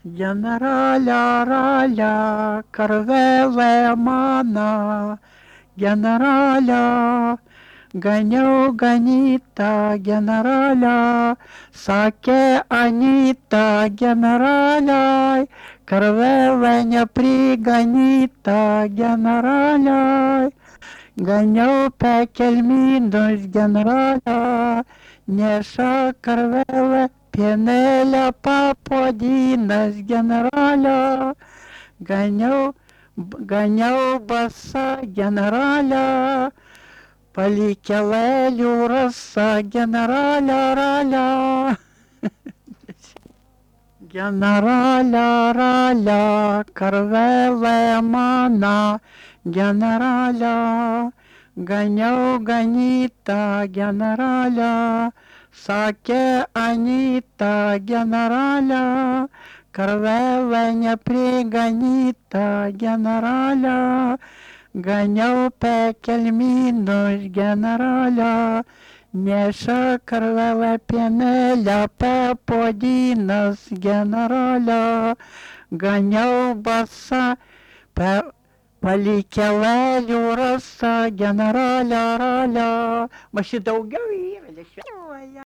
Generalia, ralia, karvele mana, generalia, ganiau ganytą generalią, sakė Anyta generaliai, karvelė nepriganyta generaliai, ganiau pekelminus generalią, neša karvelė pienelę papodinas generalią, ganiau, ganiau basa generalią, palikę lėlių rasa generalią ralią. Generalią ralią, karvelė mana, generalią, ganiau ganytą generalią, sakė Anyta generalią, karvelė nepriganyta generalią, ganiau pekelminus generalią, neša karvelė pienelę papodinas generalią, ganiau basa palikę lėlių rasa generalią ralią. Maši daugiau yra.